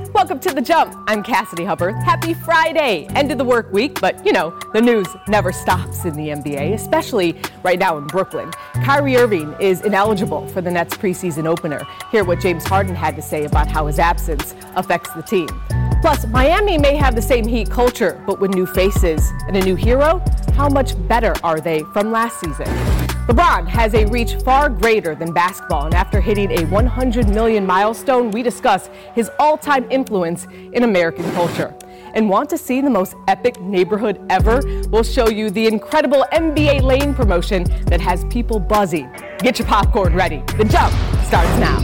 Welcome to The Jump. I'm Cassidy Hubbard. Happy Friday. End of the work week, but the news never stops in the NBA, especially right now in Brooklyn. Kyrie Irving is ineligible for the Nets preseason opener. Hear what James Harden had to say about how his absence affects the team. Plus, Miami may have the same Heat culture, but with new faces and a new hero, how much better are they from last season? LeBron has a reach far greater than basketball, and after hitting a 100 million milestone, we discuss his all-time influence in American culture. And want to see the most epic neighborhood ever? We'll show you the incredible NBA Lane promotion that has people buzzing. Get your popcorn ready. The Jump starts now.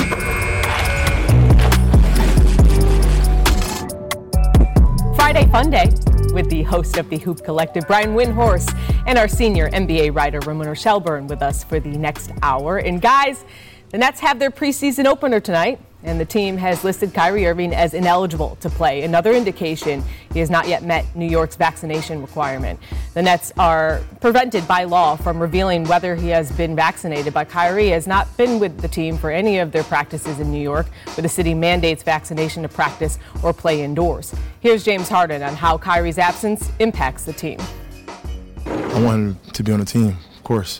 Friday Fun Day with the host of the Hoop Collective, Brian Windhorst, and our senior NBA writer, Ramona Shelburne, with us for the next hour. And guys, the Nets have their preseason opener tonight, and the team has listed Kyrie Irving as ineligible to play. Another indication he has not yet met New York's vaccination requirement. The Nets are prevented by law from revealing whether he has been vaccinated, but Kyrie has not been with the team for any of their practices in New York, where the city mandates vaccination to practice or play indoors. Here's James Harden on how Kyrie's absence impacts the team. I want him to be on the team, of course.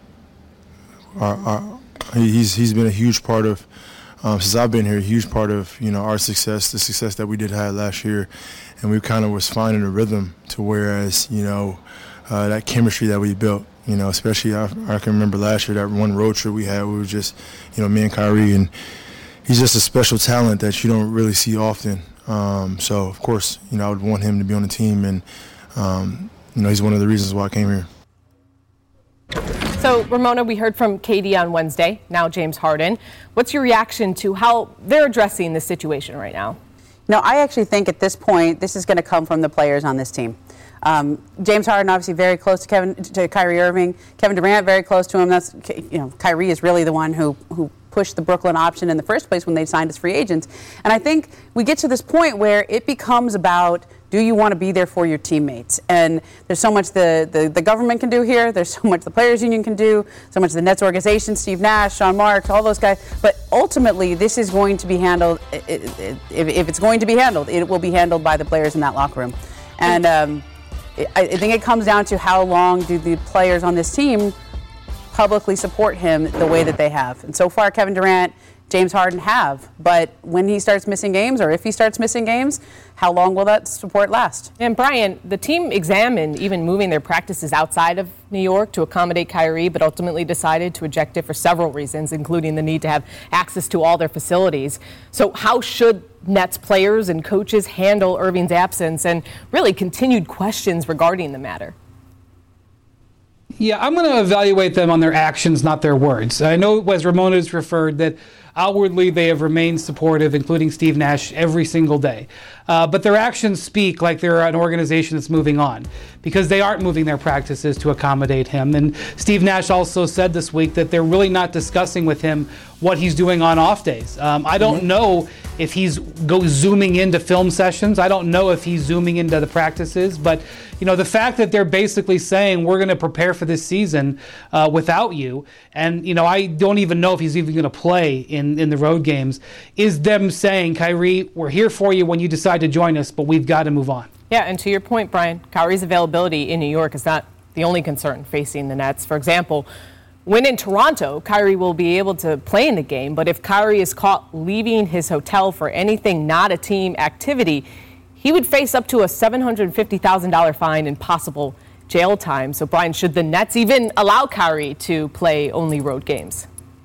He's been a huge part of, since I've been here, a huge part of our success, the success that we did have last year, and we kind of was finding a rhythm to whereas that chemistry that we built, especially I can remember last year that one road trip we had, we were just me and Kyrie, and he's just a special talent that you don't really see often. So of course I would want him to be on the team, and he's one of the reasons why I came here. So, Ramona, we heard from Katie on Wednesday, now James Harden. What's your reaction to how they're addressing this situation right now? No, I actually think at this point, this is going to come from the players on this team. James Harden, obviously very close to Kyrie Irving. Kevin Durant, very close to him. That's, Kyrie is really the one who pushed the Brooklyn option in the first place when they signed as free agents. And I think we get to this point where it becomes about, do you want to be there for your teammates? And there's so much the government can do here. There's so much the Players Union can do, so much the Nets organization, Steve Nash, Sean Marks, all those guys. But ultimately, this is going to be handled, if it's going to be handled, it will be handled by the players in that locker room. And I think it comes down to how long do the players on this team publicly support him the way that they have. And so far, Kevin Durant, James Harden have. But when he starts missing games, or if he starts missing games, how long will that support last? And Brian, the team examined even moving their practices outside of New York to accommodate Kyrie, but ultimately decided to reject it for several reasons, including the need to have access to all their facilities. So how should Nets players and coaches handle Irving's absence and really continued questions regarding the matter? Yeah, I'm going to evaluate them on their actions, not their words. I know, as Ramona has referred, that outwardly they have remained supportive, including Steve Nash, every single day. But their actions speak like they're an organization that's moving on, because they aren't moving their practices to accommodate him. And Steve Nash also said this week that they're really not discussing with him what he's doing on off days. I don't know if he's zooming into film sessions. I don't know if he's zooming into the practices. But, the fact that they're basically saying we're going to prepare for this season without you, and, I don't even know if he's even going to play in the road games, is them saying, Kyrie, we're here for you when you decide to join us, but we've got to move on. Yeah, and to your point, Brian, Kyrie's availability in New York is not the only concern facing the Nets. For example, when in Toronto, Kyrie will be able to play in the game, but if Kyrie is caught leaving his hotel for anything not a team activity, he would face up to a $750,000 fine and possible jail time. So, Brian, should the Nets even allow Kyrie to play only road games?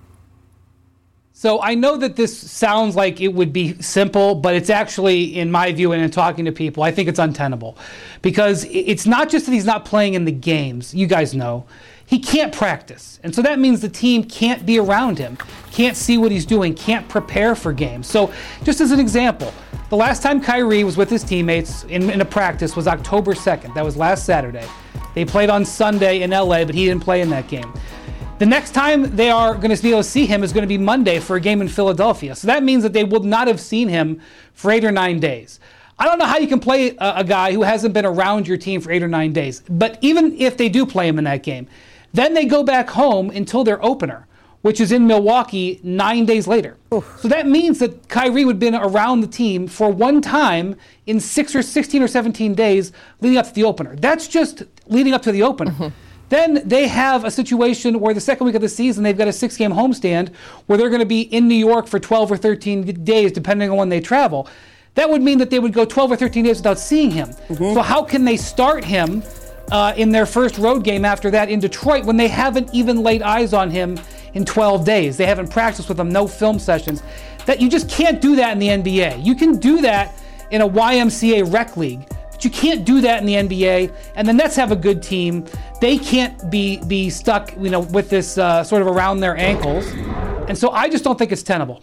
So I know that this sounds like it would be simple, but it's actually, in my view and in talking to people, I think it's untenable. Because it's not just that he's not playing in the games. You guys know. He can't practice. And so that means the team can't be around him, can't see what he's doing, can't prepare for games. So just as an example, the last time Kyrie was with his teammates in a practice was October 2nd. That was last Saturday. They played on Sunday in LA, but he didn't play in that game. The next time they are going to be able to see him is going to be Monday for a game in Philadelphia. So that means that they will not have seen him for 8 or 9 days. I don't know how you can play a guy who hasn't been around your team for 8 or 9 days. But even if they do play him in that game, then they go back home until their opener. which is in Milwaukee 9 days later. Oof. So that means that Kyrie would have been around the team for one time in 16 or 17 days leading up to the opener. That's just leading up to the opener. Mm-hmm. Then they have a situation where the second week of the season, they've got a 6-game homestand where they're going to be in New York for 12 or 13 days, depending on when they travel. That would mean that they would go 12 or 13 days without seeing him. Mm-hmm. So how can they start him in their first road game after that in Detroit when they haven't even laid eyes on him in 12 days? They haven't practiced with him, no film sessions. That you just can't do that in the NBA. You can do that in a YMCA rec league, but you can't do that in the NBA. And the Nets have a good team. They can't be stuck, with this sort of around their ankles. And so I just don't think it's tenable.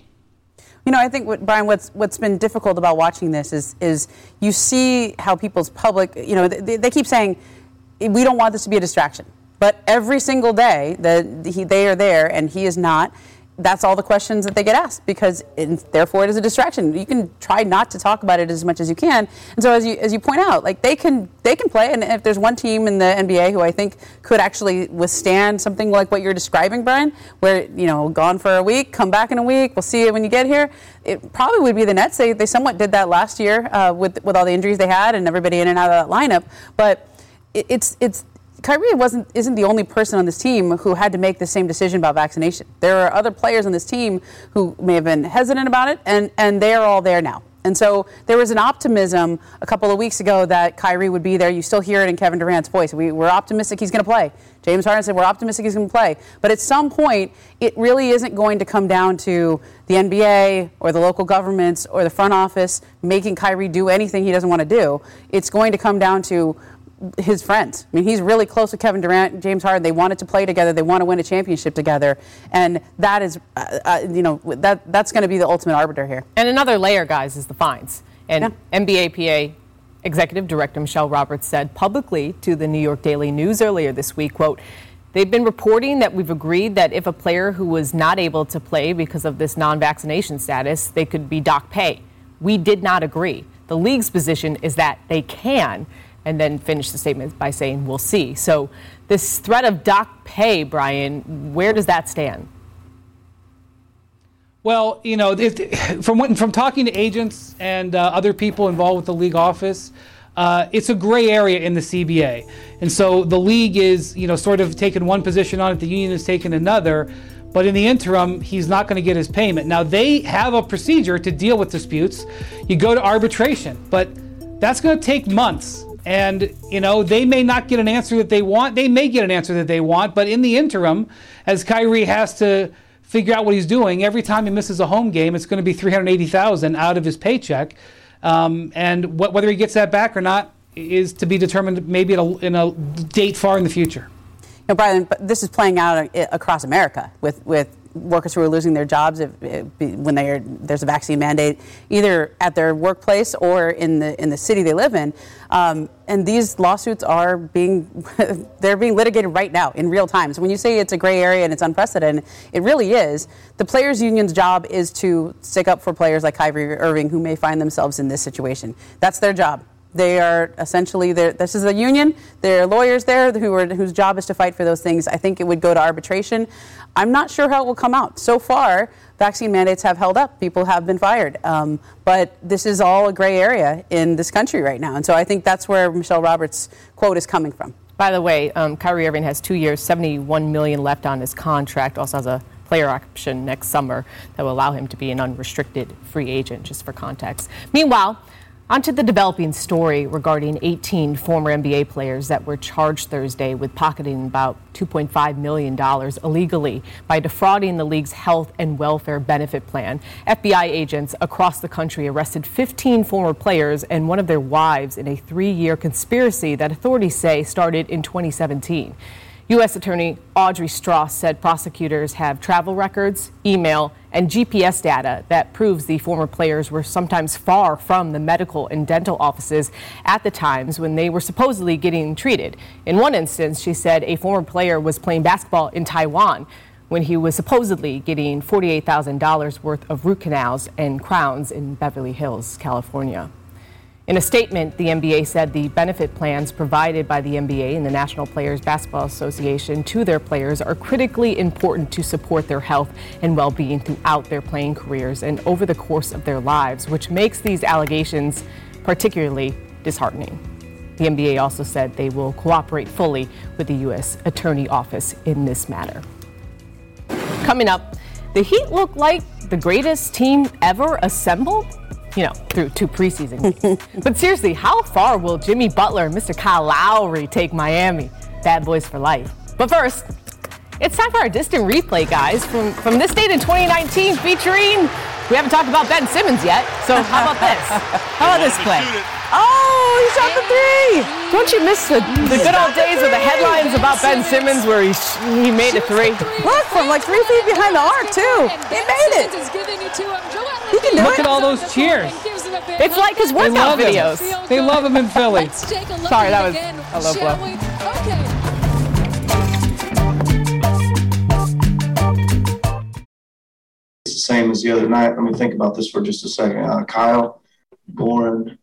I think, Brian, what's been difficult about watching this is you see how people's public, they keep saying, we don't want this to be a distraction. But every single day they are there and he is not, that's all the questions that they get asked because therefore it is a distraction. You can try not to talk about it as much as you can. And so as you point out, like they can play. And if there's one team in the NBA who I think could actually withstand something like what you're describing, Brian, where, gone for a week, come back in a week, we'll see it when you get here, it probably would be the Nets. They somewhat did that last year with all the injuries they had and everybody in and out of that lineup. But it's Kyrie isn't the only person on this team who had to make the same decision about vaccination. There are other players on this team who may have been hesitant about it, and they are all there now. And so there was an optimism a couple of weeks ago that Kyrie would be there. You still hear it in Kevin Durant's voice. We're optimistic he's going to play. James Harden said we're optimistic he's going to play. But at some point, it really isn't going to come down to the NBA or the local governments or the front office making Kyrie do anything he doesn't want to do. It's going to come down to his friends. I mean, he's really close with Kevin Durant, James Harden. They wanted to play together. They want to win a championship together. And that is, that's going to be the ultimate arbiter here. And another layer, guys, is the fines. And NBAPA Executive Director Michelle Roberts said publicly to the New York Daily News earlier this week, quote, "They've been reporting that we've agreed that if a player who was not able to play because of this non-vaccination status, they could be dock pay. We did not agree. The league's position is that they can," and then finish the statement by saying, "We'll see." So this threat of dock pay, Brian, where does that stand? Well, from talking to agents and other people involved with the league office, it's a gray area in the CBA. And so the league is, sort of taking one position on it, the union is taking another. But in the interim, he's not going to get his payment. Now, they have a procedure to deal with disputes. You go to arbitration, but that's going to take months. And, they may not get an answer that they want. They may get an answer that they want. But in the interim, as Kyrie has to figure out what he's doing, every time he misses a home game, it's going to be $380,000 out of his paycheck. And whether he gets that back or not is to be determined maybe in a date far in the future. Brian, but this is playing out across America with workers who are losing their jobs when there's a vaccine mandate, either at their workplace or in the city they live in. And these lawsuits are they're being litigated right now in real time. So when you say it's a gray area and it's unprecedented, it really is. The players' union's job is to stick up for players like Kyrie Irving who may find themselves in this situation. That's their job. They are essentially, this is a union. There are lawyers there whose job is to fight for those things. I think it would go to arbitration. I'm not sure how it will come out. So far, vaccine mandates have held up. People have been fired. But this is all a gray area in this country right now. And so I think that's where Michelle Roberts' quote is coming from. By the way, Kyrie Irving has 2 years, $71 million left on his contract, also has a player option next summer that will allow him to be an unrestricted free agent, just for context. Meanwhile, onto the developing story regarding 18 former NBA players that were charged Thursday with pocketing about $2.5 million illegally by defrauding the league's health and welfare benefit plan. FBI agents across the country arrested 15 former players and one of their wives in a 3-year conspiracy that authorities say started in 2017. U.S. Attorney Audrey Strauss said prosecutors have travel records, email, and GPS data that proves the former players were sometimes far from the medical and dental offices at the times when they were supposedly getting treated. In one instance, she said a former player was playing basketball in Taiwan when he was supposedly getting $48,000 worth of root canals and crowns in Beverly Hills, California. In a statement, the NBA said the benefit plans provided by the NBA and the National Players Basketball Association to their players are critically important to support their health and well-being throughout their playing careers and over the course of their lives, which makes these allegations particularly disheartening. The NBA also said they will cooperate fully with the U.S. Attorney Office in this matter. Coming up, the Heat look like the greatest team ever assembled, through 2 preseason games. But seriously, how far will Jimmy Butler and Mr. Kyle Lowry take Miami? Bad boys for life. But first, it's time for our distant replay, guys, from this date in 2019 featuring, we haven't talked about Ben Simmons yet, so how about this? How about this play? Oh, he shot the 3. Don't you miss the good old days with the headlines about Ben Simmons where he made a 3? Look, from like 3 feet behind the arc, too. He made it. He can do Look it. at all those cheers. It's like his workout videos. They love him in Philly. Sorry, that was a low blow. It's the same as the other night. Let me think about this for just a second. Kyle, Goran,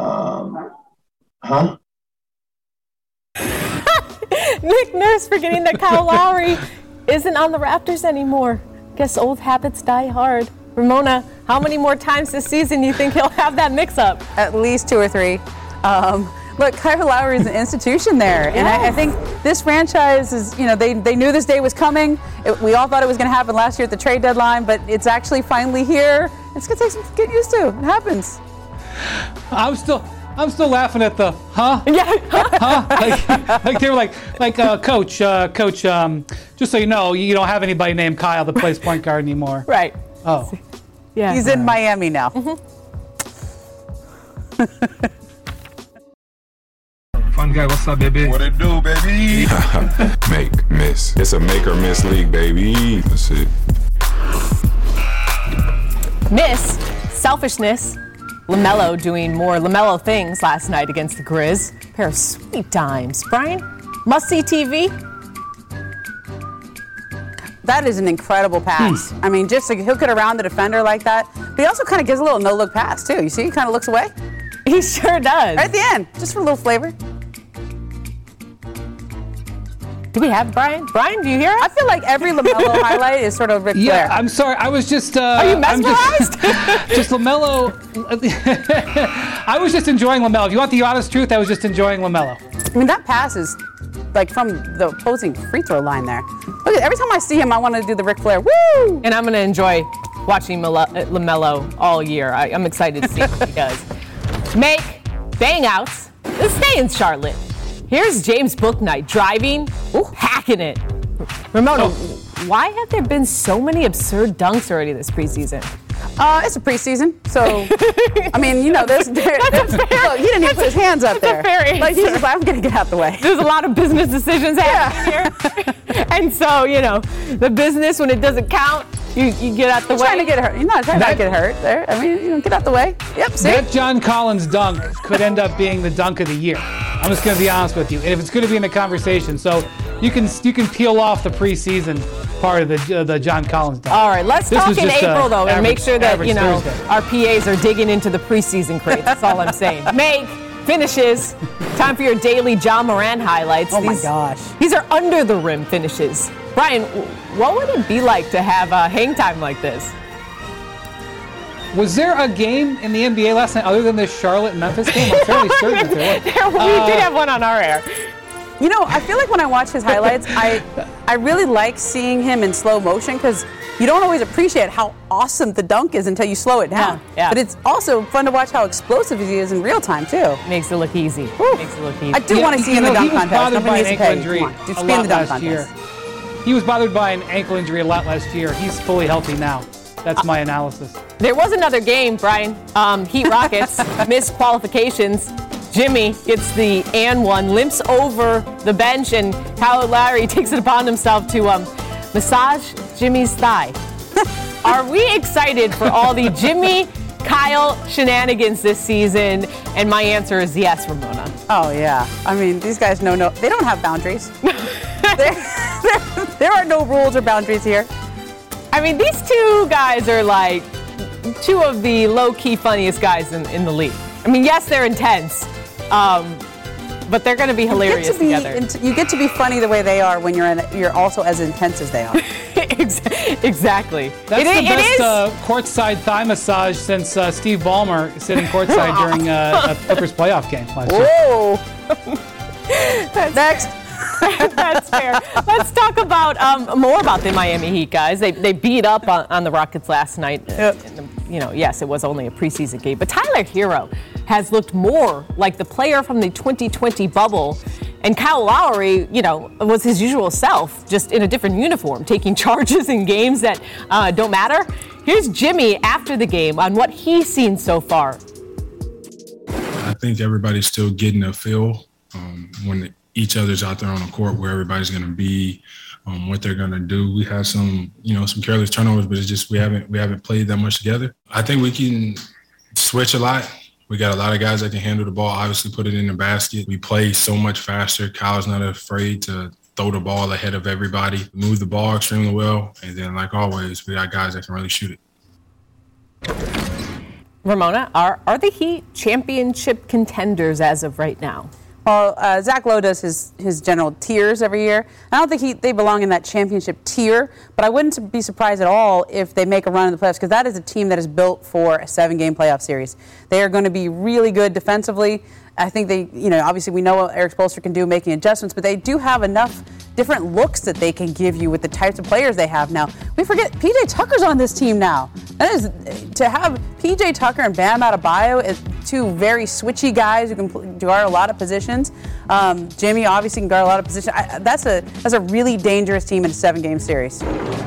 Nick Nurse forgetting that Kyle Lowry isn't on the Raptors anymore. Guess old habits die hard. Ramona, how many more times this season do you think he'll have that mix-up? At least 2 or 3. Look, Kyle Lowry is an institution there. And I think this franchise is, they knew this day was coming. We all thought it was going to happen last year at the trade deadline, but it's actually finally here. It's going to take some getting used to. It happens. I'm still laughing at the like they were like coach, just so you know, you don't have anybody named Kyle that plays point guard anymore. Right. Oh. Yeah. He's in Miami now. Fun guy, what's up, baby? What it do, baby? Make, miss. It's a make or miss league, baby. That's it. Miss, selfishness. LaMelo doing more LaMelo things last night against the Grizz. Pair of sweet dimes. Brian, must-see TV? That is an incredible pass. I mean, just he'll get around the defender like that. But he also kind of gives a little no-look pass, too. You see, he kind of looks away. He sure does. Right at the end, just for a little flavor. Do we have Brian? Brian, do you hear us? I feel like every LaMelo highlight is sort of Ric Flair. Yeah, I'm sorry. I was just. Are you mesmerized? Just LaMelo. I was just enjoying LaMelo. If you want the honest truth, I was just enjoying LaMelo. I mean, that pass is like from the opposing free throw line there. Look, every time I see him, I want to do the Ric Flair. Woo! And I'm going to enjoy watching LaMelo all year. I'm excited to see what he does. Make bang outs. Let's stay in Charlotte. Here's James Bouknight driving, hacking it. Ramona, why have there been so many absurd dunks already this preseason? It's a preseason, so I mean, there's look, he didn't even put his hands up there. Like he's just like, I'm gonna get out the way. There's a lot of business decisions happening here, and so the business when it doesn't count, you get out the way. Trying to get hurt. You're not trying to get hurt there. I mean, get out the way. Yep. See? That John Collins dunk could end up being the dunk of the year. I'm just gonna be honest with you, and if it's gonna be in the conversation, so you can peel off the preseason part of the John Collins dunk. All right, let's talk in April though, and make sure that Thursday. Our PAs are digging into the preseason crates. That's all I'm saying. Make finishes. Time for your daily John Moran highlights. Oh my gosh, these are under the rim finishes. Brian, what would it be like to have a hang time like this? Was there a game in the NBA last night other than this Charlotte-Memphis game? I'm fairly certain that there was. We did have one on our air. I feel like when I watch his highlights, I really like seeing him in slow motion because you don't always appreciate how awesome the dunk is until you slow it down. Yeah. But it's also fun to watch how explosive he is in real time, too. Makes it look easy. I do want to see him in the dunk contest. He was bothered by an ankle injury Just be in the dunk contest. He was bothered by an ankle injury a lot last year. He's fully healthy now. That's my analysis. There was another game, Brian. Heat Rockets missed qualifications. Jimmy gets the and one, limps over the bench, and Kyle Lowry takes it upon himself to massage Jimmy's thigh. Are we excited for all the Jimmy, Kyle shenanigans this season? And my answer is yes, Ramona. Oh, yeah. I mean, these guys they don't have boundaries. There are no rules or boundaries here. I mean, these two guys are like two of the low-key funniest guys in the league. I mean, yes, they're intense, but they're going to be hilarious together. You get to be funny the way they are when you're also as intense as they are. Exactly. That's the best courtside thigh massage since Steve Ballmer sitting courtside during a Clippers playoff game last year. Whoa! Next. That's fair. Let's talk about more about the Miami Heat, guys. They beat up on the Rockets last night. Yes, it was only a preseason game, but Tyler Hero has looked more like the player from the 2020 bubble. And Kyle Lowry, was his usual self, just in a different uniform, taking charges in games that don't matter. Here's Jimmy after the game on what he's seen so far. I think everybody's still getting a feel when each other's out there on the court, where everybody's going to be, what they're going to do. We have some careless turnovers, but it's just we haven't played that much together. I think we can switch a lot. We got a lot of guys that can handle the ball, obviously put it in the basket. We play so much faster. Kyle's not afraid to throw the ball ahead of everybody, move the ball extremely well, and then, like always, we got guys that can really shoot it. Ramona, are the Heat championship contenders as of right now? Well, Zach Lowe does his general tiers every year. I don't think they belong in that championship tier, but I wouldn't be surprised at all if they make a run in the playoffs, because that is a team that is built for a 7-game playoff series. They are going to be really good defensively. I think they, obviously we know what Eric Spoelstra can do making adjustments, but they do have enough different looks that they can give you with the types of players they have now. We forget PJ Tucker's on this team now. That is, to have PJ Tucker and Bam Adebayo as two very switchy guys who can guard a lot of positions. Jimmy obviously can guard a lot of positions. That's a really dangerous team in a 7-game series.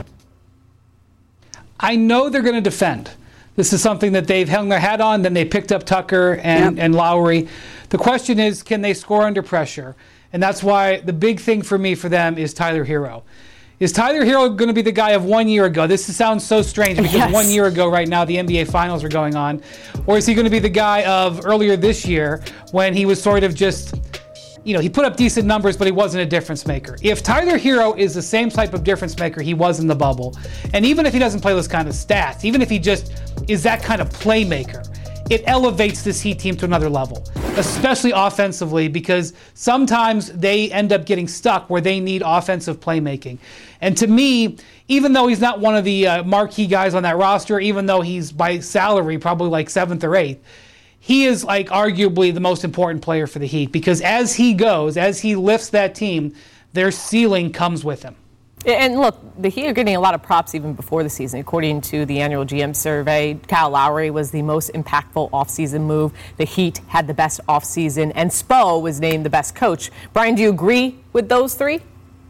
I know they're going to defend. This is something that they've hung their hat on. Then they picked up Tucker and Lowry. The question is, can they score under pressure? And that's why the big thing for me for them is Tyler Hero. Is Tyler Hero going to be the guy of 1 year ago? This sounds so strange because 1 year ago right now the NBA Finals are going on. Or is he going to be the guy of earlier this year when he was sort of just, he put up decent numbers, but he wasn't a difference maker? If Tyler Hero is the same type of difference maker he was in the bubble, and even if he doesn't play those kind of stats, even if he just is that kind of playmaker, it elevates this Heat team to another level, especially offensively, because sometimes they end up getting stuck where they need offensive playmaking. And to me, even though he's not one of the marquee guys on that roster, even though he's by salary probably like 7th or 8th, he is like arguably the most important player for the Heat, because as he lifts that team, their ceiling comes with him. And look, the Heat are getting a lot of props even before the season. According to the annual GM survey, Kyle Lowry was the most impactful offseason move. The Heat had the best offseason, and Spo was named the best coach. Brian, do you agree with those three?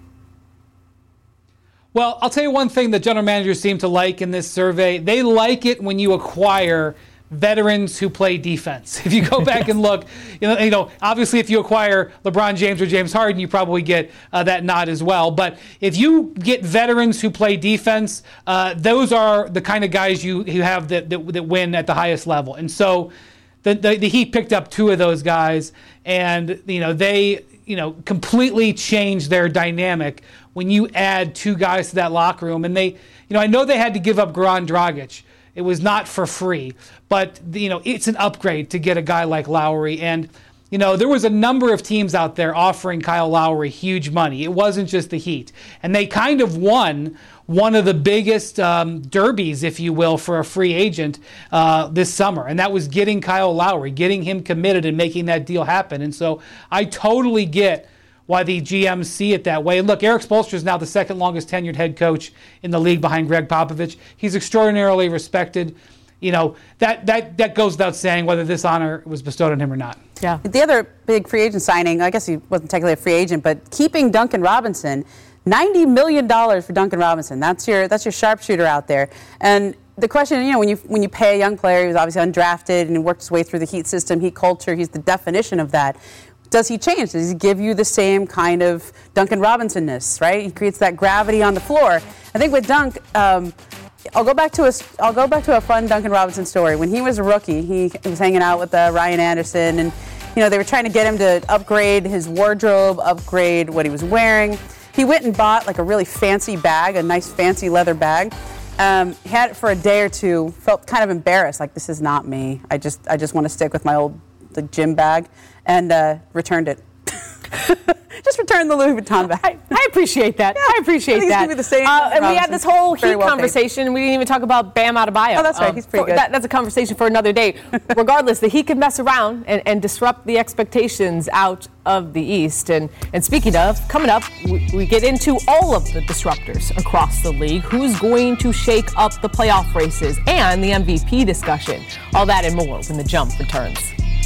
Well, I'll tell you one thing that general managers seem to like in this survey. They like it when you acquire veterans who play defense. If you go back and look, obviously if you acquire LeBron James or James Harden, you probably get that nod as well. But if you get veterans who play defense, those are the kind of guys you have that win at the highest level. And so the Heat picked up 2 of those guys, and they completely changed their dynamic when you add 2 guys to that locker room. And they, I know they had to give up Goran Dragic. It was not for free, but it's an upgrade to get a guy like Lowry. And there was a number of teams out there offering Kyle Lowry huge money. It wasn't just the Heat, and they kind of won one of the biggest derbies, if you will, for a free agent this summer, and that was getting Kyle Lowry, getting him committed, and making that deal happen. And so I totally get why the GMs see it that way. And look, Eric Spoelstra is now the 2nd longest tenured head coach in the league behind Greg Popovich. He's extraordinarily respected. That goes without saying whether this honor was bestowed on him or not. Yeah. The other big free agent signing, I guess he wasn't technically a free agent, but keeping Duncan Robinson, $90 million for Duncan Robinson. That's your sharpshooter out there. And the question, when you pay a young player, he was obviously undrafted and worked his way through the Heat system, Heat culture, he's the definition of that. Does he change? Does he give you the same kind of Duncan Robinson-ness, right? He creates that gravity on the floor. I think with Dunk, I'll go back to a fun Duncan Robinson story. When he was a rookie, he was hanging out with Ryan Anderson, and they were trying to get him to upgrade his wardrobe, upgrade what he was wearing. He went and bought like a really fancy bag, a nice fancy leather bag. Had it for a day or two, felt kind of embarrassed, like this is not me. I just want to stick with my old gym bag, and returned it. Just return the Louis Vuitton bag. I appreciate that. Yeah, I appreciate that. Be the same and we had this whole Heat conversation. Paid. We didn't even talk about Bam Adebayo. Oh, that's right. He's pretty good. That's a conversation for another day. Regardless, the Heat can mess around and disrupt the expectations out of the East. And speaking of, coming up, we get into all of the disruptors across the league. Who's going to shake up the playoff races and the MVP discussion? All that and more when The Jump returns.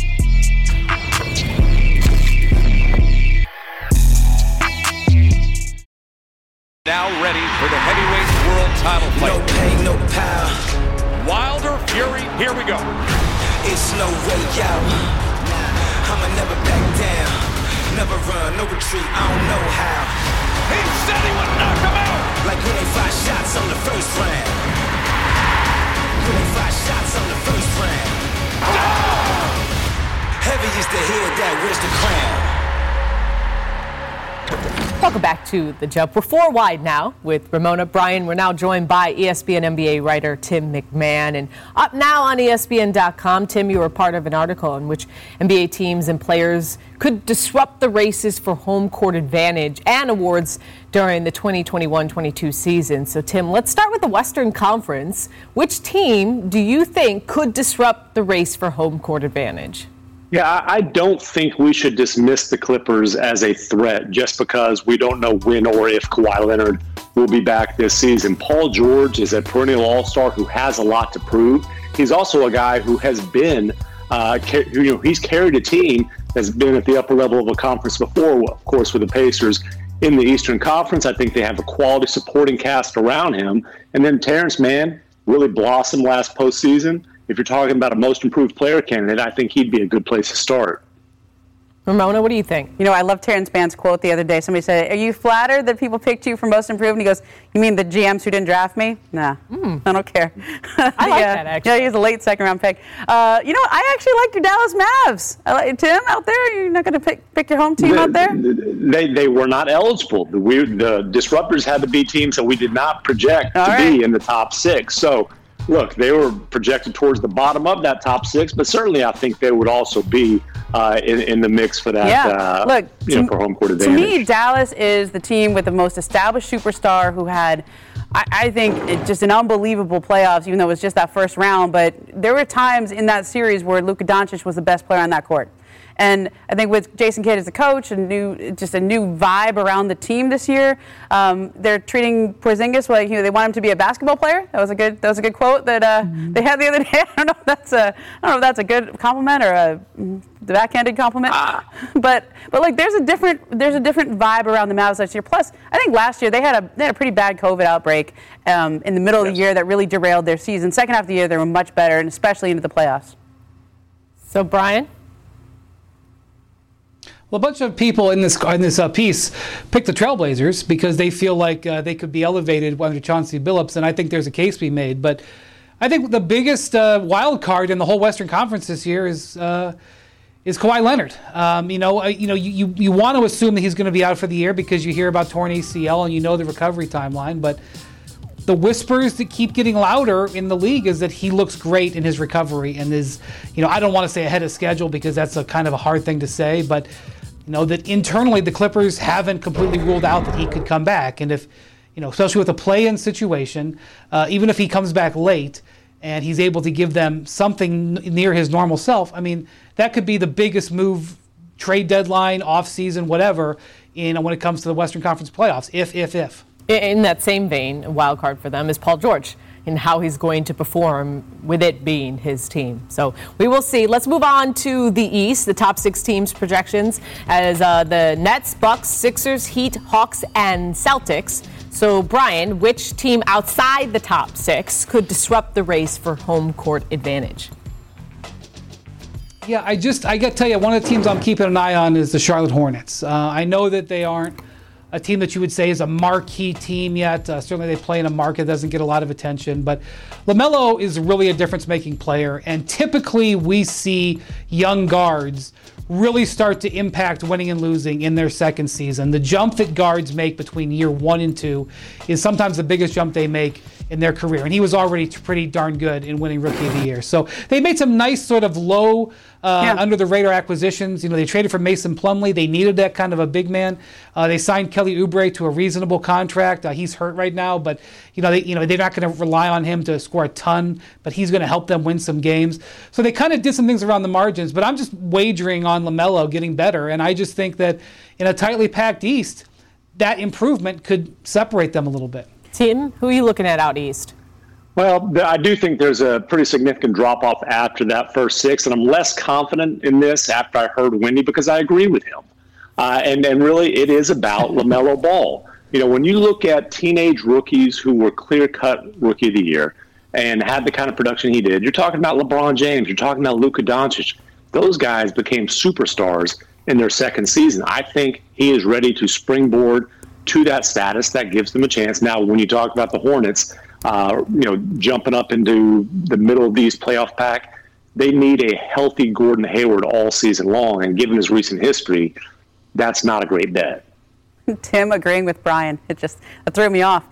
Now ready for the heavyweight world title fight. No pain, no power. Wilder, Fury, here we go. It's no way out. I'ma never back down. Never run, no retreat, I don't know how. He said he would knock him out. Like when they fire shots on the first round. When they fire shots on the first round. Heavy is the head that wears the crown. Welcome back to The Jump. We're 4 wide now with Ramona Bryan. We're now joined by ESPN NBA writer Tim McMahon. And up now on ESPN.com, Tim, you were part of an article in which NBA teams and players could disrupt the races for home court advantage and awards during the 2021-22 season. So, Tim, let's start with the Western Conference. Which team do you think could disrupt the race for home court advantage? Yeah, I don't think we should dismiss the Clippers as a threat just because we don't know when or if Kawhi Leonard will be back this season. Paul George is a perennial all-star who has a lot to prove. He's also a guy who has been, he's carried a team that's been at the upper level of a conference before, of course, with the Pacers in the Eastern Conference. I think they have a quality supporting cast around him. And then Terrence Mann really blossomed last postseason. If you're talking about a most improved player candidate, I think he'd be a good place to start. Ramona, what do you think? You know, I love Terrence Mann's quote the other day. Somebody said, "Are you flattered that people picked you for most improved?" And he goes, "You mean the GMs who didn't draft me? Nah, I don't care." I like that, actually. Yeah, he's a late second-round pick. I actually like your Dallas Mavs. Tim, out there, you're not going to pick your home team out there? They were not eligible. The Disruptors had to be teams that we did not project to be in the top 6. So, look, they were projected towards the bottom of that top 6, but certainly I think they would also be in the mix for that. For home court advantage. To me, Dallas is the team with the most established superstar who had, I think, just an unbelievable playoffs, even though it was just that first round. But there were times in that series where Luka Doncic was the best player on that court. And I think with Jason Kidd as a coach, a new vibe around the team this year. They're treating Porzingis like they want him to be a basketball player. That was a good quote that they had the other day. I don't know if that's a good compliment or a backhanded compliment. But like there's a different vibe around the Mavs this year. Plus, I think last year they had a pretty bad COVID outbreak in the middle of the year that really derailed their season. Second half of the year they were much better, and especially into the playoffs. So, Brian? Well, a bunch of people in this piece picked the Trailblazers because they feel like they could be elevated under Chauncey Billups, and I think there's a case to be made. But I think the biggest wild card in the whole Western Conference this year is Kawhi Leonard. You want to assume that he's going to be out for the year because you hear about torn ACL and you know the recovery timeline, but the whispers that keep getting louder in the league is that he looks great in his recovery and is, I don't want to say ahead of schedule because that's a kind of a hard thing to say, but that internally the Clippers haven't completely ruled out that he could come back. And if, especially with a play-in situation, even if he comes back late and he's able to give them something near his normal self, that could be the biggest move, trade deadline, off-season, whatever, when it comes to the Western Conference playoffs, if. In that same vein, a wild card for them is Paul George and how he's going to perform with it being his team. So we will see. Let's move on to the East, the top 6 teams projections as the Nets, Bucks, Sixers, Heat, Hawks, and Celtics. So, Brian, which team outside the top 6 could disrupt the race for home court advantage? Yeah, I got to tell you, one of the teams I'm keeping an eye on is the Charlotte Hornets. I know that they aren't a team that you would say is a marquee team yet. Certainly they play in a market that doesn't get a lot of attention. But LaMelo is really a difference-making player. And typically we see young guards really start to impact winning and losing in their second season. The jump that guards make between year 1 and 2 is sometimes the biggest jump they make in their career, and he was already pretty darn good in winning Rookie of the Year. So they made some nice sort of low, under the radar acquisitions. They traded for Mason Plumlee. They needed that kind of a big man. They signed Kelly Oubre to a reasonable contract. He's hurt right now, but they're not going to rely on him to score a ton, but he's going to help them win some games. So they kind of did some things around the margins, but I'm just wagering on LaMelo getting better, and I just think that in a tightly packed East, that improvement could separate them a little bit. Tim, who are you looking at out East? Well, I do think there's a pretty significant drop-off after that first 6, and I'm less confident in this after I heard Wendy because I agree with him. And really, it is about LaMelo Ball. When you look at teenage rookies who were clear-cut Rookie of the Year and had the kind of production he did, you're talking about LeBron James, you're talking about Luka Doncic. Those guys became superstars in their second season. I think he is ready to springboard to that status. That gives them a chance. Now, when you talk about the Hornets, jumping up into the middle of the East playoff pack, they need a healthy Gordon Hayward all season long. And given his recent history, that's not a great bet. Tim agreeing with Brian. It threw me off.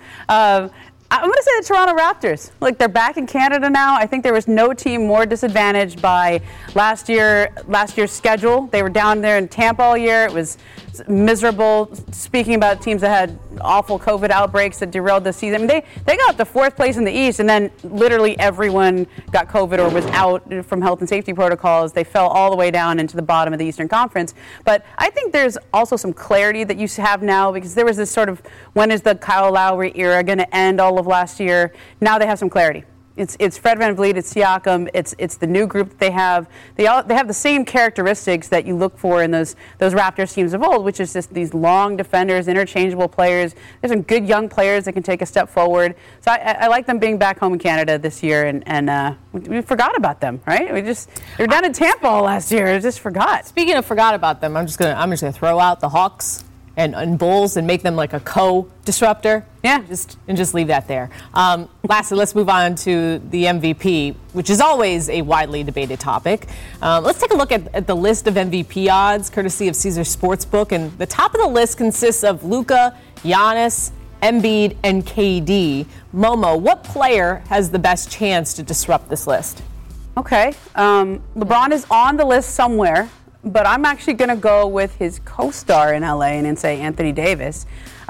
I'm going to say the Toronto Raptors. Look, they're back in Canada now. I think there was no team more disadvantaged by last year's schedule. They were down there in Tampa all year. It was miserable. Speaking about teams that had awful COVID outbreaks that derailed the season. I mean, they got up to 4th place in the East, and then literally everyone got COVID or was out from health and safety protocols. They fell all the way down into the bottom of the Eastern Conference. But I think there's also some clarity that you have now, because there was this sort of, when is the Kyle Lowry era going to end all of last year? Now they have some clarity. It's Fred VanVleet, it's Siakam, it's the new group that they have. They have the same characteristics that you look for in those Raptors teams of old, which is just these long defenders, interchangeable players. There's some good young players that can take a step forward. So I like them being back home in Canada this year, and we forgot about them, right? They were down in Tampa all last year. I just forgot. Speaking of forgot about them, I'm just gonna throw out the Hawks and Bulls and make them like a co-disruptor. Yeah. Just leave that there. Lastly, let's move on to the MVP, which is always a widely debated topic. Let's take a look at the list of MVP odds, courtesy of Caesars Sportsbook. And the top of the list consists of Luka, Giannis, Embiid, and KD. Momo, what player has the best chance to disrupt this list? Okay. LeBron is on the list somewhere, but I'm actually going to go with his co-star in LA and say Anthony Davis.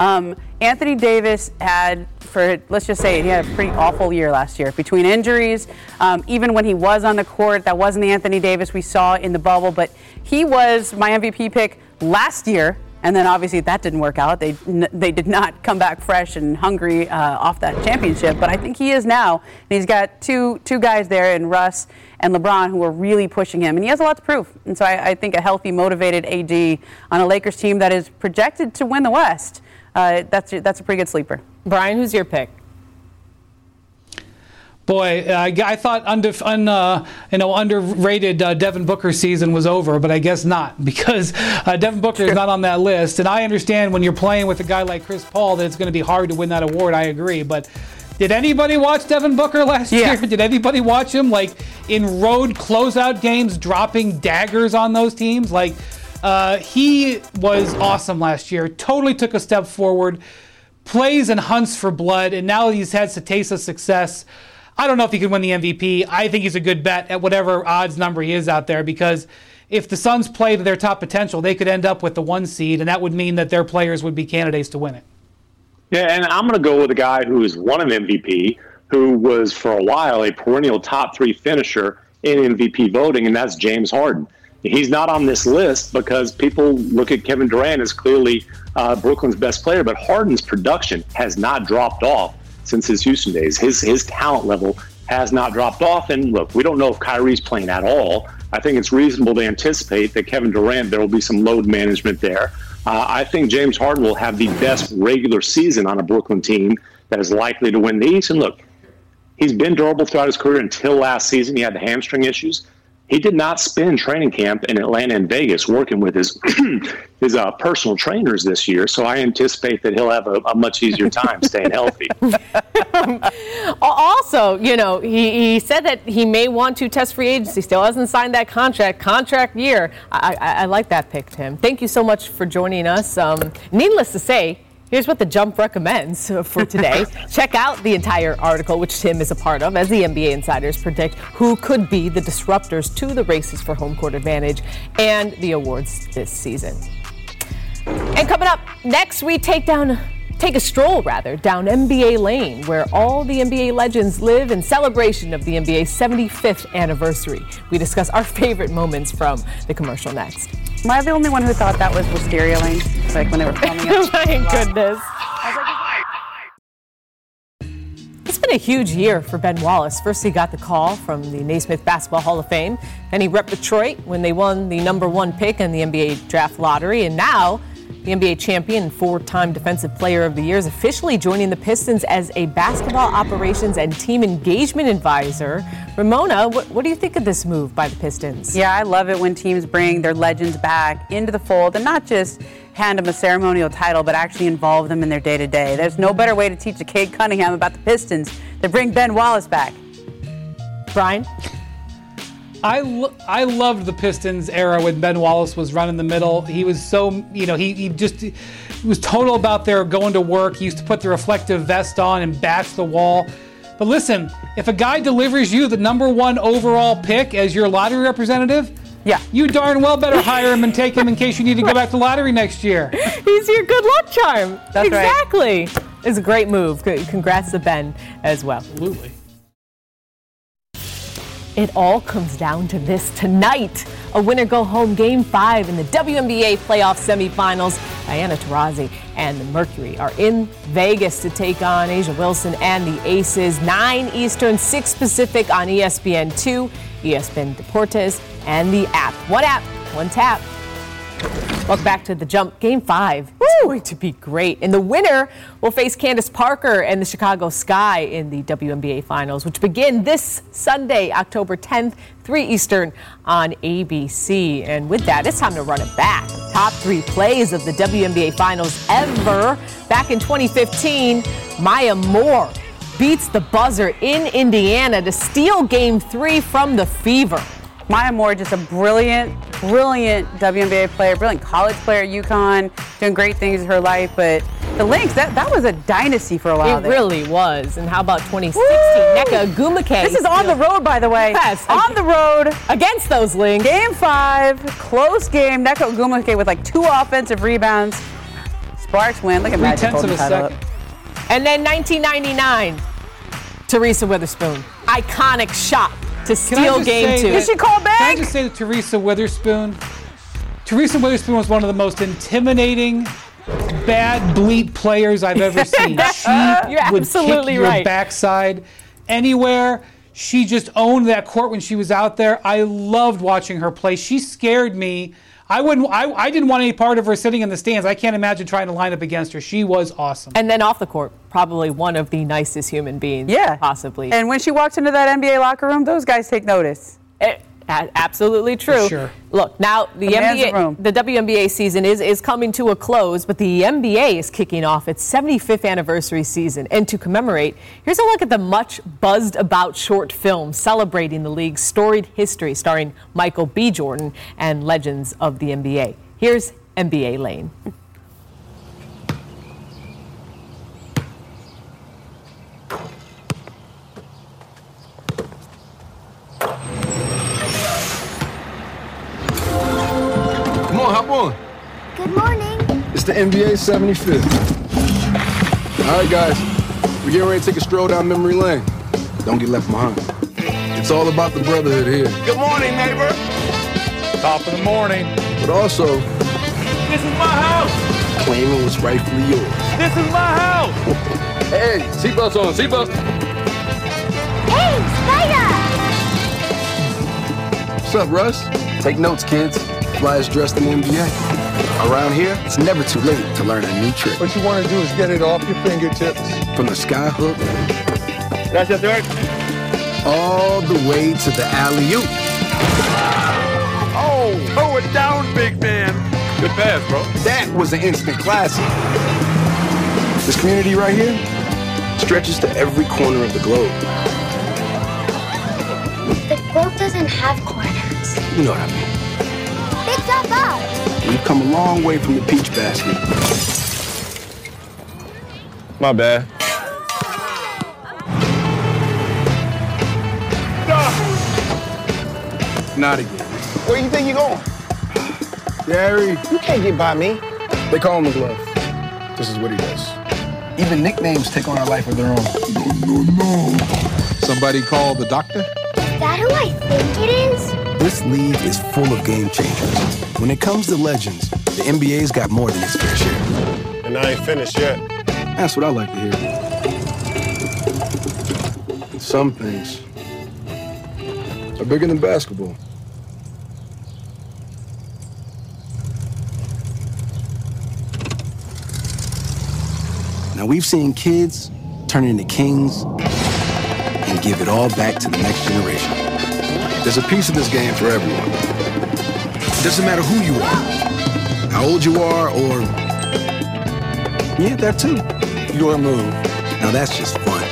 Anthony Davis let's just say, he had a pretty awful year last year. Between injuries, even when he was on the court, that wasn't the Anthony Davis we saw in the bubble, but he was my MVP pick last year, and then obviously that didn't work out. They did not come back fresh and hungry off that championship, but I think he is now. And he's got two guys there in Russ and LeBron who are really pushing him, and he has a lot to prove. And so I think a healthy, motivated AD on a Lakers team that is projected to win the West, that's a pretty good sleeper. Brian, who's your pick? Boy, I thought underrated Devin Booker's season was over, but I guess not, because Devin Booker is not on that list. And I understand when you're playing with a guy like Chris Paul that it's going to be hard to win that award. I agree, but did anybody watch Devin Booker last year? Did anybody watch him in road closeout games, dropping daggers on those teams? He was awesome last year. Totally took a step forward, plays and hunts for blood, and now he's had Satesa success. I don't know if he can win the MVP. I think he's a good bet at whatever odds number he is out there, because if the Suns play to their top potential, they could end up with the 1 seed, and that would mean that their players would be candidates to win it. Yeah, and I'm going to go with a guy who has won an MVP, who was for a while a perennial top 3 finisher in MVP voting, and that's James Harden. He's not on this list because people look at Kevin Durant as clearly Brooklyn's best player, but Harden's production has not dropped off since his Houston days. His talent level has not dropped off. And look, we don't know if Kyrie's playing at all. I think it's reasonable to anticipate that Kevin Durant, there will be some load management there. I think James Harden will have the best regular season on a Brooklyn team that is likely to win the East. And look, he's been durable throughout his career until last season. He had the hamstring issues. He did not spend training camp in Atlanta and Vegas working with his personal trainers this year, so I anticipate that he'll have a much easier time staying healthy. Also, he said that he may want to test free agency. Still hasn't signed that contract year. I like that pick, Tim. Thank you so much for joining us. Needless to say, Here's what the Jump recommends for today. Check out the entire article, which Tim is a part of, as the NBA insiders predict who could be the disruptors to the races for home court advantage and the awards this season. And coming up next, we take a stroll down NBA Lane, where all the NBA legends live in celebration of the NBA's 75th anniversary. We discuss our favorite moments from the commercial next. Am I the only one who thought that was Wisteria Lane? Like when they were filming it? My goodness. It's been a huge year for Ben Wallace. First, he got the call from the Naismith Basketball Hall of Fame. Then he repped Detroit when they won the #1 pick in the NBA draft lottery. And now, the NBA champion and 4-time Defensive Player of the Year is officially joining the Pistons as a basketball operations and team engagement advisor. Ramona, what do you think of this move by the Pistons? Yeah, I love it when teams bring their legends back into the fold and not just hand them a ceremonial title, but actually involve them in their day-to-day. There's no better way to teach Cade Cunningham about the Pistons than bring Ben Wallace back. Brian? I loved the Pistons era when Ben Wallace was running the middle. He was so, he was total about their going to work. He used to put the reflective vest on and bash the wall. But listen, if a guy delivers you the #1 overall pick as your lottery representative, yeah, you darn well better hire him and take him in case you need to go back to lottery next year. He's your good luck charm. That's exactly. Right. It's a great move. Congrats to Ben as well. Absolutely. It all comes down to this tonight. A winner-go-home Game 5 in the WNBA playoff semifinals. Diana Taurasi and the Mercury are in Vegas to take on A'ja Wilson and the Aces. 9 Eastern, 6 Pacific on ESPN2, ESPN Deportes, and the app. One app, one tap. Welcome back to The Jump. Game 5. It's going to be great. And the winner will face Candace Parker and the Chicago Sky in the WNBA Finals, which begin this Sunday, October 10th, 3 Eastern on ABC. And with that, it's time to run it back. Top 3 plays of the WNBA Finals ever. Back in 2015, Maya Moore beats the buzzer in Indiana to steal Game 3 from the Fever. Maya Moore, just a brilliant WNBA player, brilliant college player at UConn, doing great things in her life. But the Lynx, that was a dynasty for a while. It really was. And how about 2016? Nneka Ogwumike. This is on the road, by the way. Yes. On the road. Against those Lynx. Game 5, close game. Nneka Ogwumike with like 2 offensive rebounds. Sparks win. Look at Magic holding the title up. And then 1999, Teresa Witherspoon. Iconic shot to steal Game 2. Did she call back? Can I just say that Teresa Witherspoon was one of the most intimidating, bad bleep players I've ever seen. She You're would absolutely kick right. your backside anywhere. She just owned that court when she was out there. I loved watching her play. She scared me. I didn't want any part of her sitting in the stands. I can't imagine trying to line up against her. She was awesome. And then off the court, probably one of the nicest human beings, possibly. And when she walks into that NBA locker room, those guys take notice. Absolutely true. For sure. Look, now the WNBA season is coming to a close, but the NBA is kicking off its 75th anniversary season. And to commemorate, here's a look at the much buzzed about short film celebrating the league's storied history, starring Michael B. Jordan and legends of the NBA. Here's NBA Lane. Hop on. Good morning. It's the NBA 75th. All right, guys. We're getting ready to take a stroll down memory lane. Don't get left behind. It's all about the brotherhood here. Good morning, neighbor. Top of the morning. But also, this is my house. Claiming what's rightfully yours. This is my house. Hey, seatbelts on, seatbelts. Hey, Spider! What's up, Russ? Take notes, kids. Flyers dressed in the NBA. Around here, it's never too late to learn a new trick. What you want to do is get it off your fingertips. From the sky hook. That's your third. All the way to the alley-oop. Oh, throw it down, big man. Good pass, bro. That was an instant classic. This community right here stretches to every corner of the globe. The globe doesn't have corners. You know what I mean. Big job, Bob. We've come a long way from the peach basket My bad. Not again. Where you think you're going? Gary. You can't get by me. They call him the Glove. This is what he does. Even nicknames take on a life of their own. No. Somebody call the doctor? Is that who I think it is? This league is full of game changers. When it comes to legends, the NBA's got more than its fair share. And I ain't finished yet. That's what I like to hear. Some things are bigger than basketball. Now, we've seen kids turn into kings and give it all back to the next generation. There's a piece of this game for everyone. It doesn't matter who you are, how old you are, or... Yeah, that too. Your move. Now, that's just fun.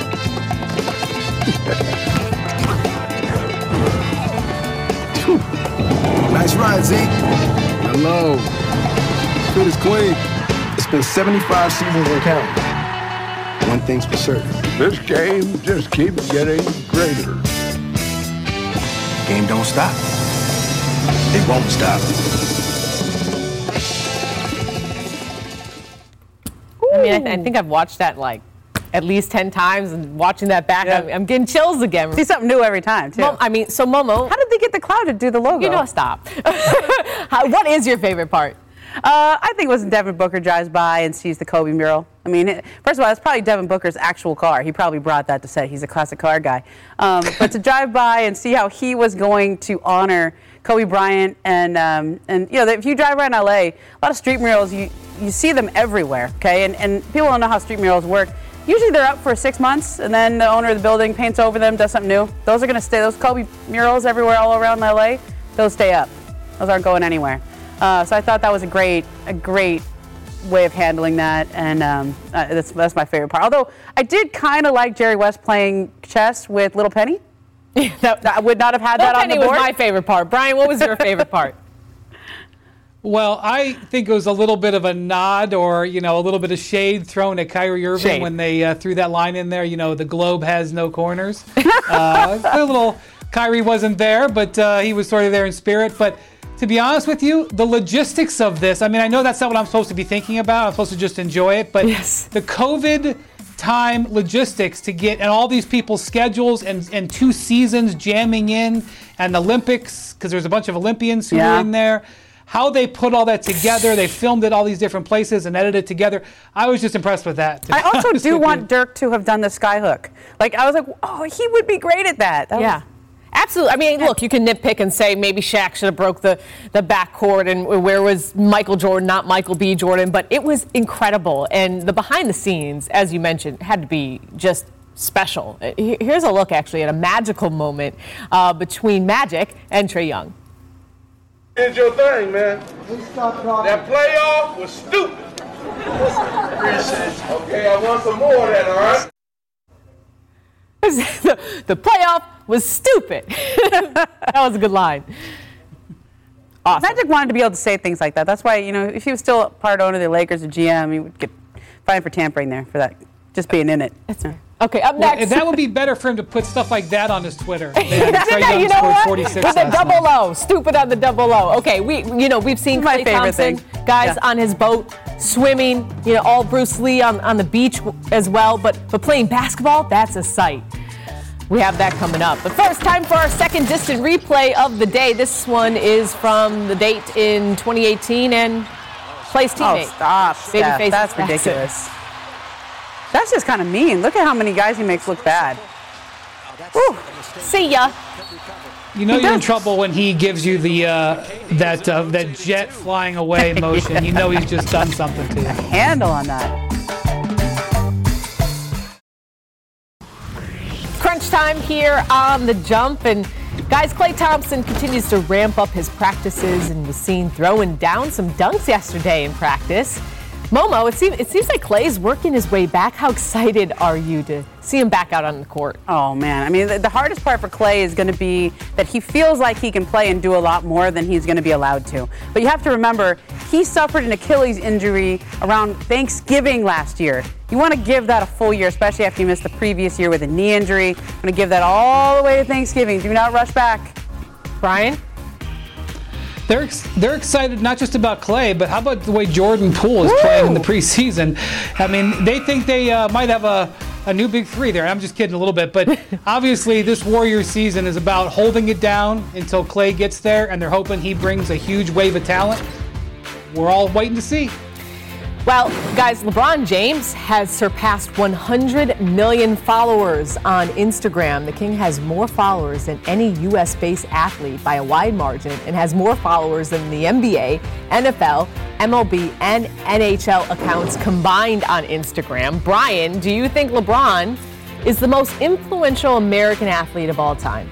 Nice ride, Zeke. Hello. Fit is clean. It's been 75 seasons and counting. One thing's for certain. This game just keeps getting greater. Game don't stop. It won't stop. I mean, I think I've watched that like at least 10 times, and watching that back, Yeah. I'm getting chills again. See something new every time, too. Momo. How did they get the cloud to do the logo? You know, stop. What is your favorite part? I think it was when Devin Booker drives by and sees the Kobe mural. I mean, first of all, it's probably Devin Booker's actual car. He probably brought that to set. He's a classic car guy. But to drive by and see how he was going to honor Kobe Bryant, and you know, if you drive around LA, a lot of street murals, you see them everywhere, okay? And people don't know how street murals work. Usually they're up for 6 months, and then the owner of the building paints over them, does something new. Those are going to stay. Those Kobe murals everywhere all around LA, those stay up. Those aren't going anywhere. So I thought that was a great way of handling that, and that's my favorite part. Although I did kind of like Jerry West playing chess with Little Penny. I would not have had that on the board. Little Penny was my favorite part. Brian, what was your favorite part? Well, I think it was a little bit of a nod, or, you know, a little bit of shade thrown at Kyrie Irving when they threw that line in there. You know, the globe has no corners. A little Kyrie wasn't there, but he was sort of there in spirit. But to be honest with you, the logistics of this, I mean, I know that's not what I'm supposed to be thinking about. I'm supposed to just enjoy it. But the COVID time logistics to get, and all these people's schedules, and 2 seasons jamming in, and the Olympics, because there's a bunch of Olympians who were in there. How they put all that together, they filmed it all these different places and edited it together. I was just impressed with that. I also do want Dirk to have done the skyhook. Like, I was like, oh, he would be great at that. Absolutely. I mean, look, you can nitpick and say maybe Shaq should have broke the backcourt, and where was Michael Jordan, not Michael B. Jordan, but it was incredible. And the behind the scenes, as you mentioned, had to be just special. Here's a look, actually, at a magical moment between Magic and Trae Young. Did your thing, man. That playoff was stupid. Okay, I want some more of that, all right? The playoff was stupid. That was a good line. Awesome. Magic wanted to be able to say things like that. That's why, you know, if he was still part owner of the Lakers or GM, he would get fined for tampering there for that, just being in it. That's right. Okay, up next. That would be better for him to put stuff like that on his Twitter. Trae You Young know scored what? 46 With the last double night. O, stupid on the double O. Okay, we've seen My Klay favorite Thompson, thing. guys on his boat, swimming, you know, all Bruce Lee on the beach as well. But playing basketball, that's a sight. We have that coming up. But first, time for our second distant replay of the day. This one is from the date in 2018 and Klay's teammate. Oh, stop, Steph. Babyface That's Jackson. ridiculous. That's just kind of mean. Look at how many guys he makes look bad. Whew. See ya. You know you're in trouble when he gives you the that jet flying away motion. You know he's just done something to you. Handle on that. Crunch time here on The Jump. And guys, Klay Thompson continues to ramp up his practices and was seen throwing down some dunks yesterday in practice. Momo, it seems like Clay's working his way back. How excited are you to see him back out on the court? Oh, man. I mean, the hardest part for Clay is going to be that he feels like he can play and do a lot more than he's going to be allowed to. But you have to remember, he suffered an Achilles injury around Thanksgiving last year. You want to give that a full year, especially after you missed the previous year with a knee injury. I'm going to give that all the way to Thanksgiving. Do not rush back. Brian? They're excited not just about Clay, but how about the way Jordan Poole is playing in the preseason? I mean, they think they might have a new big three there. I'm just kidding a little bit, but obviously this Warriors season is about holding it down until Clay gets there, and they're hoping he brings a huge wave of talent. We're all waiting to see. Well, guys, LeBron James has surpassed 100 million followers on Instagram. The King has more followers than any U.S.-based athlete by a wide margin and has more followers than the NBA, NFL, MLB, and NHL accounts combined on Instagram. Brian, do you think LeBron is the most influential American athlete of all time?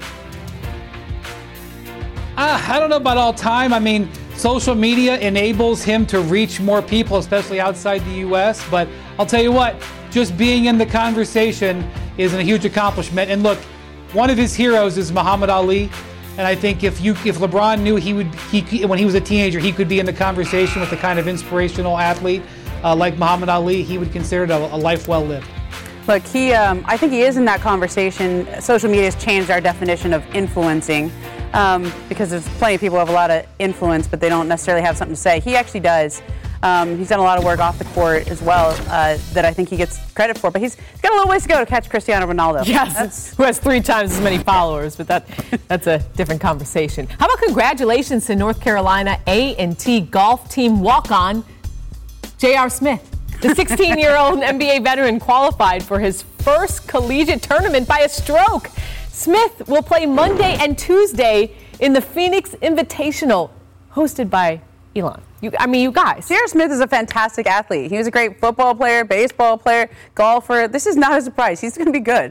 I don't know about all time. I mean, social media enables him to reach more people, especially outside the U.S. But I'll tell you what, just being in the conversation is a huge accomplishment. And look, one of his heroes is Muhammad Ali. And I think if LeBron knew when he was a teenager, he could be in the conversation with the kind of inspirational athlete like Muhammad Ali, he would consider it a life well lived. Look, I think he is in that conversation. Social media has changed our definition of influencing. Because there's plenty of people who have a lot of influence, but they don't necessarily have something to say. He actually does. He's done a lot of work off the court as well that I think he gets credit for. But he's got a little ways to go to catch Cristiano Ronaldo. Yes, who has 3 times as many followers, but that's a different conversation. How about congratulations to North Carolina A&T golf team walk-on J.R. Smith. The 16-year-old NBA veteran qualified for his first collegiate tournament by a stroke. Smith will play Monday and Tuesday in the Phoenix Invitational, hosted by Elon. You guys. J.R. Smith is a fantastic athlete. He was a great football player, baseball player, golfer. This is not a surprise. He's going to be good.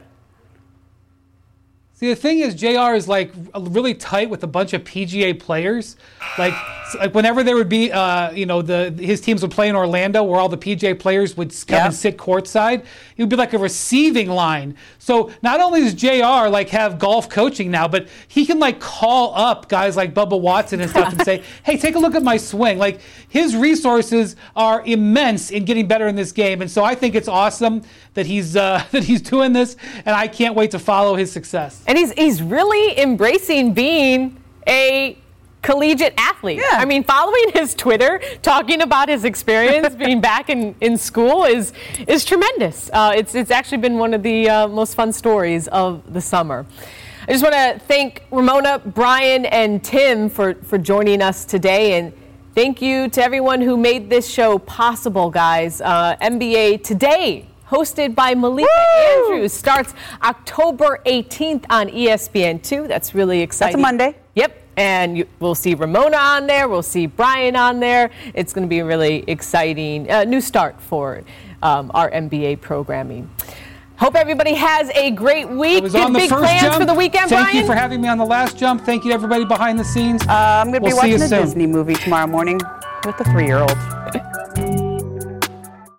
See, the thing is, JR is like really tight with a bunch of PGA players. Like whenever there would be, his teams would play in Orlando, where all the PGA players would come and sit courtside. It would be like a receiving line. So not only does JR have golf coaching now, but he can call up guys like Bubba Watson and stuff and say, "Hey, take a look at my swing." Like his resources are immense in getting better in this game, and so I think it's awesome that he's doing this, and I can't wait to follow his success. And he's really embracing being a collegiate athlete. Yeah. I mean, following his Twitter, talking about his experience being back in school is tremendous. It's actually been one of the most fun stories of the summer. I just want to thank Ramona, Brian, and Tim for joining us today, and thank you to everyone who made this show possible, guys. NBA Today, hosted by Malika Andrews, starts October 18th on ESPN2. That's really exciting. That's a Monday. Yep. And we'll see Ramona on there. We'll see Brian on there. It's going to be a really exciting new start for our NBA programming. Hope everybody has a great week. Good big plans jump. For the weekend, Brian? Thank you for having me on the last jump. Thank you to everybody behind the scenes. I'm going to be watching a Disney movie tomorrow morning with the 3-year-old.